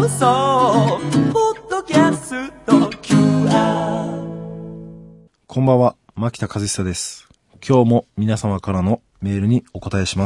放送ポッドキャスト QR。 こんばんは、牧田和久です。今日も皆様からのメールにお答えします。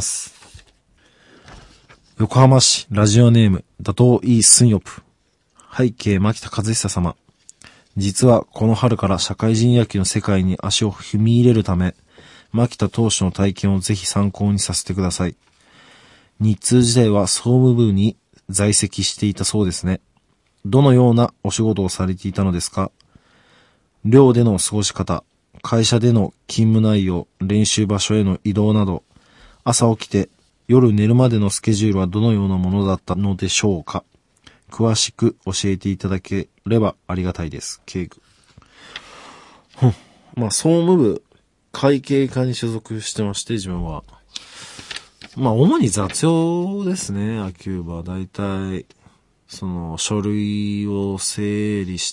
横浜市ラジオネーム打倒イースンヨプ。背景牧田和久様。実はこの春から社会人野球の世界に足を踏み入れるため、牧田投手の体験をぜひ参考にさせてください。日通時代は総務部に在籍していたそうですね。どのようなお仕事をされていたのですか？寮での過ごし方、会社での勤務内容、練習場所への移動など、朝起きて夜寝るまでのスケジュールはどのようなものだったのでしょうか？詳しく教えていただければありがたいです。警具。まあ、総務部、会計課に所属してまして、自分は。まあ、主に雑用ですね、野球部は。だいたい、書類を整理して、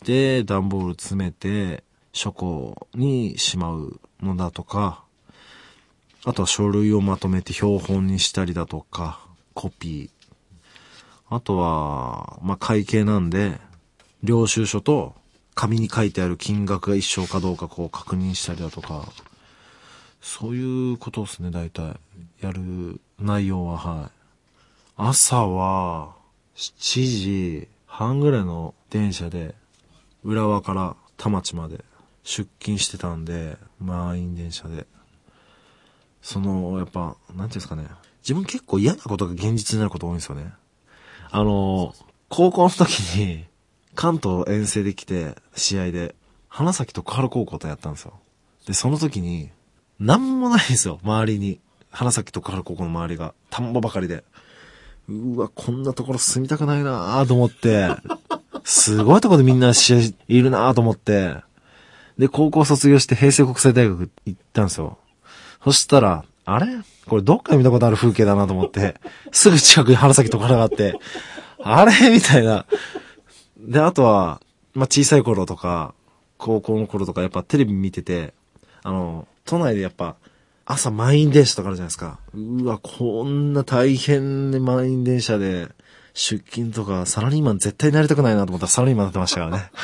段ボール詰めて、書庫にしまうのだとか、あとは書類をまとめて標本にしたりだとか、コピー。あとは、まあ、会計なんで、領収書と紙に書いてある金額が一緒かどうかこう確認したりだとか、そういうことですね、大体。やる内容は、はい。朝は、7時半ぐらいの電車で、浦和から田町まで出勤してたんで、満員電車で。やっぱ、なんていうんですかね。自分結構嫌なことが現実になること多いんですよね。高校の時に、関東遠征で来て、試合で、花咲徳栄高校とやったんですよ。で、その時に、なんもないんですよ、周りに。花咲徳栄高校の周りが。田んぼばかりで。うわ、こんなところ住みたくないなぁと思って、すごいところでみんな試合いるなぁと思って、で、高校卒業して平成国際大学行ったんですよ。そしたら、あれこれどっかで見たことある風景だなと思って、すぐ近くに花咲徳栄があって、あれみたいな。で、あとは、まあ、小さい頃とか、高校の頃とかやっぱテレビ見てて、都内でやっぱ、朝満員電車とかあるじゃないですか。うわ、こんな大変で満員電車で、出勤とか、サラリーマン絶対なりたくないなと思ったらサラリーマンになってましたからね。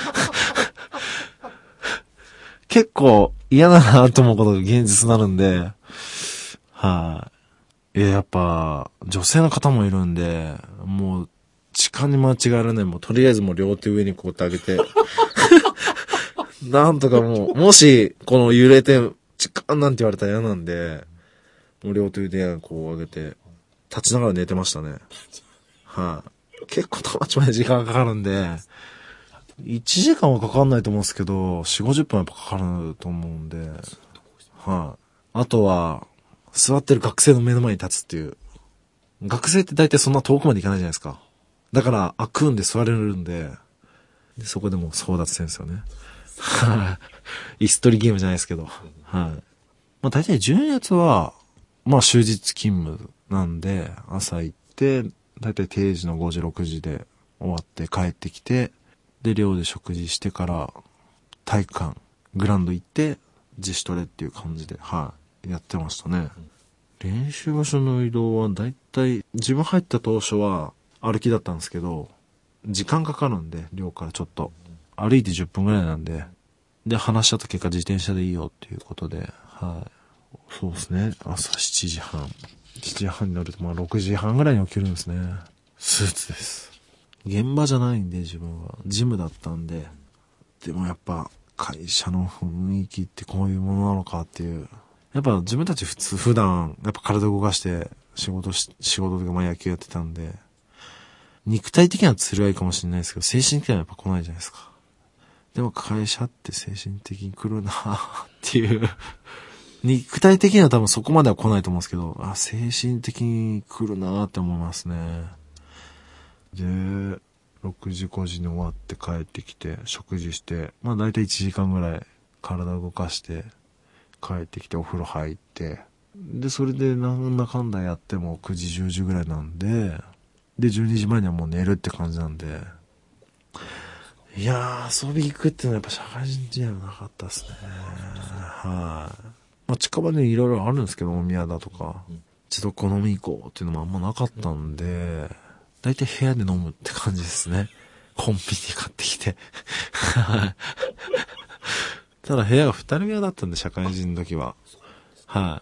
結構嫌だなと思うことが現実になるんで、はい、やっぱ、女性の方もいるんで、もう、時間に間違えられない。もうとりあえずもう両手上にこうやって上げて、なんとかもう、もし、この揺れて、時間なんて言われたら嫌なんで、もう両手でこう上げて、立ちながら寝てましたね。はい、結構田町まで時間かかるんで、1時間はかかんないと思うんですけど、4、50分はやっぱかかると思うんで、はい、あとは、座ってる学生の目の前に立つっていう。学生って大体そんな遠くまで行かないじゃないですか。だから、開くんで座れるんで、そこでもう争奪戦ですよね。椅子取りゲームじゃないですけど。はい。まあ大体12月は、まあ終日勤務なんで、朝行って、大体定時の5時、6時で終わって帰ってきて、で、寮で食事してから、体育館、グラウンド行って、自主トレっていう感じで、はい、やってましたね。練習場所の移動は大体、自分入った当初は歩きだったんですけど、時間かかるんで、寮からちょっと。歩いて10分ぐらいなんで、で、話し合った結果自転車でいいよっていうことで、はい。そうですね。朝7時半。7時半になると、まあ6時半ぐらいに起きるんですね。スーツです。現場じゃないんで自分は。ジムだったんで。でもやっぱ、会社の雰囲気ってこういうものなのかっていう。やっぱ自分たち普段、やっぱ体動かして仕事とかまあ野球やってたんで、肉体的には辛いかもしれないですけど、精神的にはやっぱ来ないじゃないですか。でも会社って精神的に来るなっていう。肉体的には多分そこまでは来ないと思うんですけど、精神的に来るなって思いますね。で、6時5時に終わって帰ってきて、食事して、まあ大体1時間ぐらい体動かして、帰ってきてお風呂入って、で、それでなんだかんだやっても9時10時ぐらいなんで、で、12時前にはもう寝るって感じなんで、いやー、遊び行くっていうのはやっぱ社会人時代はなかったですね。はい。まあ、近場にいろいろあるんですけど、宮田とか、一度好み行こうっていうのもあんまなかったんで、 だいたい部屋で飲むって感じですね。コンビニ買ってきて。ただ部屋が2人部屋だったんで、社会人の時は。はい。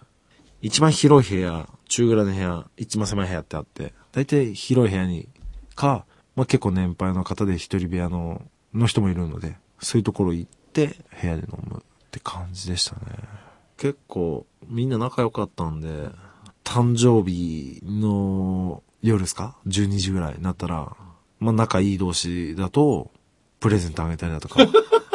一番広い部屋、中ぐらいの部屋、一番狭い部屋ってあって、だいたい広い部屋に、まあ、結構年配の方で一人部屋の人もいるので、そういうところ行って部屋で飲むって感じでしたね。結構みんな仲良かったんで、誕生日の夜ですか ?12 時ぐらいになったら、まあ仲いい同士だと、プレゼントあげたりだとか。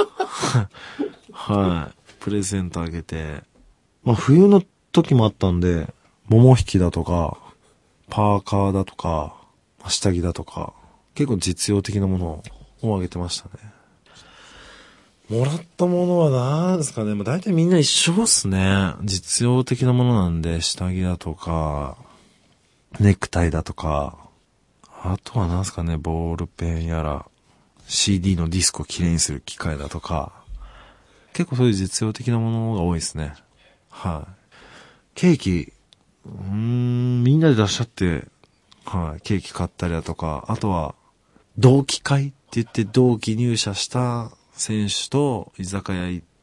はい。プレゼントあげて、まあ冬の時もあったんで、桃引きだとか、パーカーだとか、下着だとか、結構実用的なものをあげてましたね。もらったものは何ですかね。まあ、大体みんな一緒っすね。実用的なものなんで、下着だとか、ネクタイだとか、あとは何ですかね、ボールペンやら、CD のディスクをきれいにする機械だとか、結構そういう実用的なものが多いですね。はい。ケーキ、みんなで出しちゃって、はい、ケーキ買ったりだとか、あとは、同期会って言って同期入社した選手と居酒屋行って、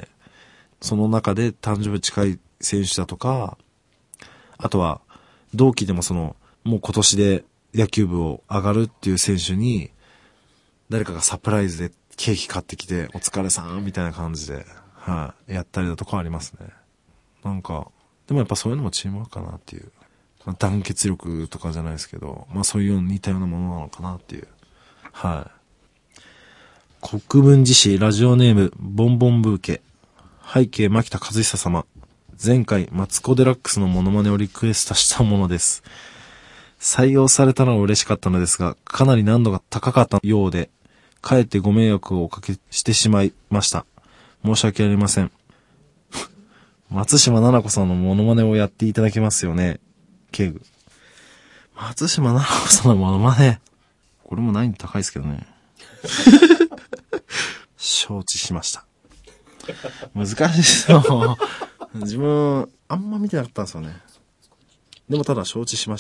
その中で誕生日近い選手だとか、あとは同期でももう今年で野球部を上がるっていう選手に、誰かがサプライズでケーキ買ってきて、お疲れさんみたいな感じで、はい、やったりだとかありますね。なんか、でもやっぱそういうのもチームワークかなっていう。団結力とかじゃないですけど、まあそういう似たようなものなのかなっていう。はい。国分寺市ラジオネームボンボンブーケ。背景牧田和久様。前回マツコデラックスのモノマネをリクエストしたものです。採用されたのは嬉しかったのですが、かなり難度が高かったようで、かえってご迷惑をおかけしてしまいました。申し訳ありません。松島奈々子さんのモノマネをやっていただけますよね。ケグ。松島奈々子さんのモノマネ。これも難易度高いですけどね。承知しました。難しいですよ。自分、あんま見てなかったんですよね。でもただ承知しました。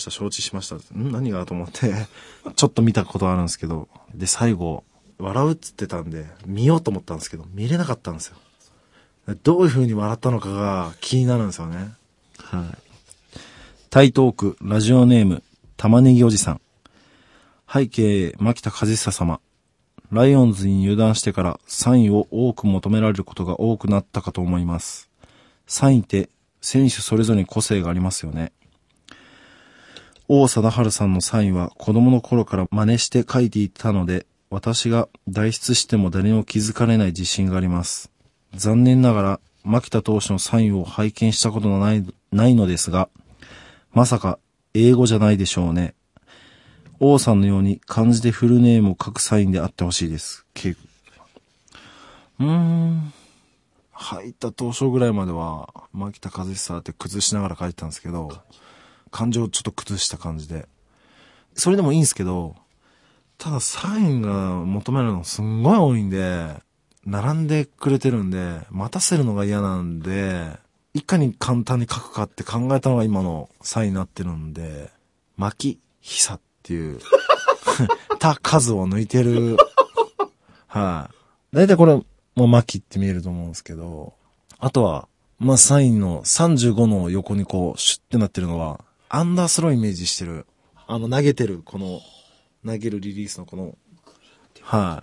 何がと思って、ちょっと見たことあるんですけど、で、最後、笑うっつってたんで、見ようと思ったんですけど、見れなかったんですよ。どういう風に笑ったのかが気になるんですよね。はい。台東区ラジオネーム玉ねぎおじさん。背景牧田和久様。ライオンズに入団してからサインを多く求められることが多くなったかと思います。サインって選手それぞれに個性がありますよね。王貞治さんのサインは子供の頃から真似して書いていたので、私が代筆しても誰にも気づかれない自信があります。残念ながら牧田投手のサインを拝見したことがないのですが、まさか英語じゃないでしょうね。王さんのように漢字でフルネームを書くサインであってほしいです。入った当初ぐらいまでは牧田和久って崩しながら書いてたんですけど、漢字をちょっと崩した感じで、それでもいいんですけど、ただサインが求めるのすんごい多いんで、並んでくれてるんで待たせるのが嫌なんで、いかに簡単に書くかって考えたのが今のサインになってるんで、巻き久っていうた数を抜いてる。はい。だいたいこれもう巻きって見えると思うんですけど、あとはまあサインの35の横にこうシュッてなってるのはアンダースローイメージしてる。投げてるこの投げるリリースのこの、はい。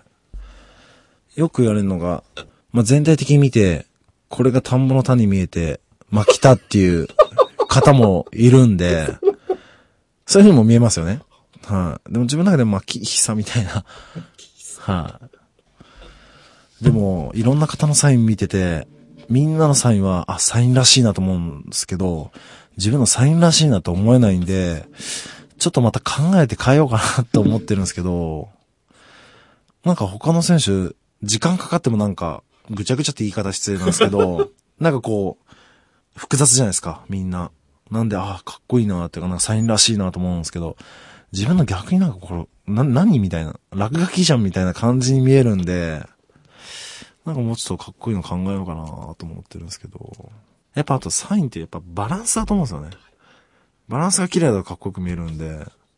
よく言われるのが、まあ全体的に見てこれが田んぼの田に見えて巻き田っていう方もいるんで、そういう風にも見えますよね。はい。でも自分の中で巻き久みたいな。はい。でもいろんな方のサイン見てて、みんなのサインはサインらしいなと思うんですけど、自分のサインらしいなと思えないんで、ちょっとまた考えて変えようかなと思ってるんですけど、なんか他の選手時間かかってもなんかぐちゃぐちゃって言い方失礼なんですけど、なんかこう複雑じゃないですか、みんな。なんでかっこいいなっていうか、なんかサインらしいなと思うんですけど、自分の逆になんかこれ何みたいな、落書きじゃんみたいな感じに見えるんで、なんかもうちょっとかっこいいの考えようかなと思ってるんですけど、やっぱあとサインってやっぱバランスだと思うんですよね。バランスが綺麗だとかっこよく見えるんで、な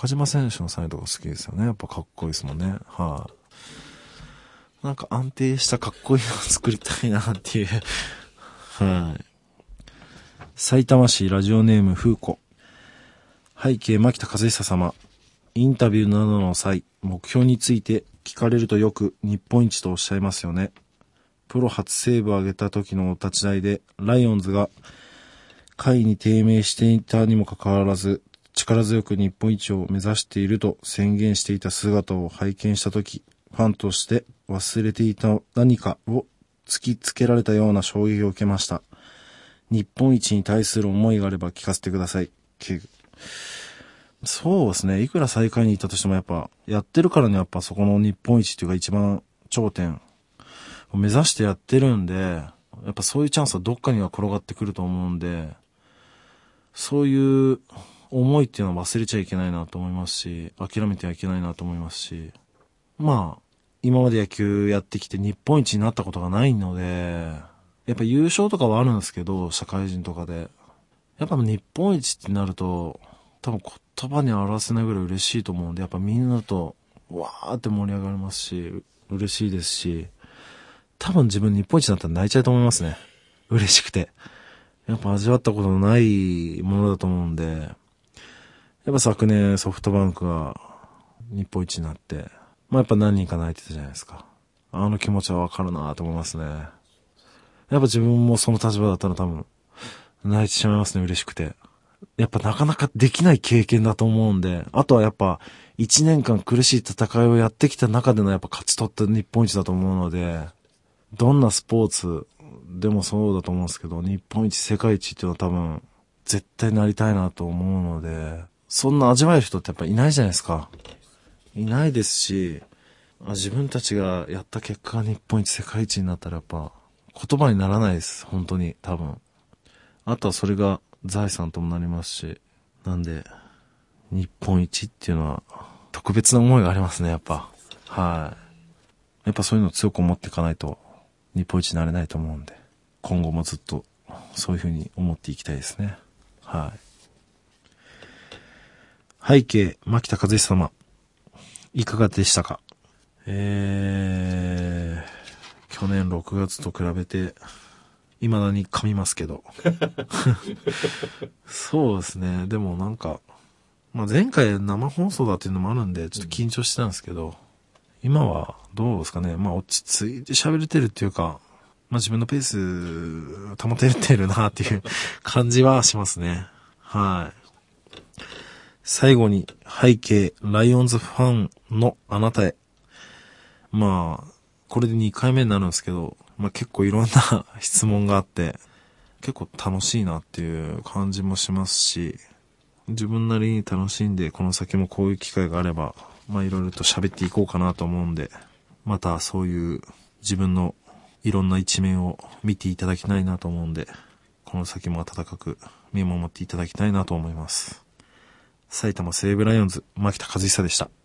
中島選手のサイドが好きですよね。やっぱかっこいいですもんね。はい、なんか安定したかっこいいのを作りたいなっていう。はい。埼玉市ラジオネーム風子。背景牧田和久様。インタビューなどの際、目標について聞かれるとよく日本一とおっしゃいますよね。プロ初セーブを挙げた時のお立ち台で、ライオンズが下位に低迷していたにもかかわらず、力強く日本一を目指していると宣言していた姿を拝見した時、ファンとして忘れていた何かを突きつけられたような衝撃を受けました。日本一に対する思いがあれば聞かせてください。そうですね。いくら最下位に行ったとしてもやっぱ、やってるからにやっぱそこの日本一っていうか一番頂点を目指してやってるんで、やっぱそういうチャンスはどっかには転がってくると思うんで、そういう思いっていうのは忘れちゃいけないなと思いますし、諦めてはいけないなと思いますし、まあ、今まで野球やってきて日本一になったことがないので、やっぱ優勝とかはあるんですけど、社会人とかで。やっぱ日本一ってなると、多分言葉に表せないぐらい嬉しいと思うんで、やっぱみんなとわーって盛り上がりますし、嬉しいですし、多分自分日本一だったら泣いちゃうと思いますね。嬉しくて。やっぱ味わったことのないものだと思うんで、やっぱ昨年ソフトバンクが日本一になって、まあやっぱ何人か泣いてたじゃないですか。あの気持ちはわかるなと思いますね。やっぱ自分もその立場だったら多分泣いてしまいますね、嬉しくて。やっぱなかなかできない経験だと思うんで、あとはやっぱ1年間苦しい戦いをやってきた中でのやっぱ勝ち取った日本一だと思うので、どんなスポーツでもそうだと思うんですけど、日本一、世界一っていうのは多分絶対なりたいなと思うので、そんな味わえる人ってやっぱいないじゃないですか。いないですし、自分たちがやった結果が日本一、世界一になったらやっぱ言葉にならないです、本当に多分。あとはそれが財産ともなりますし、なんで日本一っていうのは特別な思いがありますね、やっぱ。はい。やっぱそういうのを強く思っていかないと日本一になれないと思うんで、今後もずっとそういう風に思っていきたいですね。はい。背景牧田和久様、いかがでしたか？去年6月と比べて未だに噛みますけどそうですね。でもなんか、まあ、前回生放送だっていうのもあるんでちょっと緊張してたんですけど、今はどうですかね。まあ落ち着いて喋れてるっていうか、まあ自分のペース保ててるなっていう感じはしますね。はい。最後に背景ライオンズファンのあなたへ。まあこれで2回目になるんですけど、まあ結構いろんな質問があって結構楽しいなっていう感じもしますし、自分なりに楽しんでこの先もこういう機会があればまあいろいろと喋っていこうかなと思うんで、またそういう自分のいろんな一面を見ていただきたいなと思うんで、この先も温かく見守っていただきたいなと思います。埼玉西武ライオンズ牧田和久でした。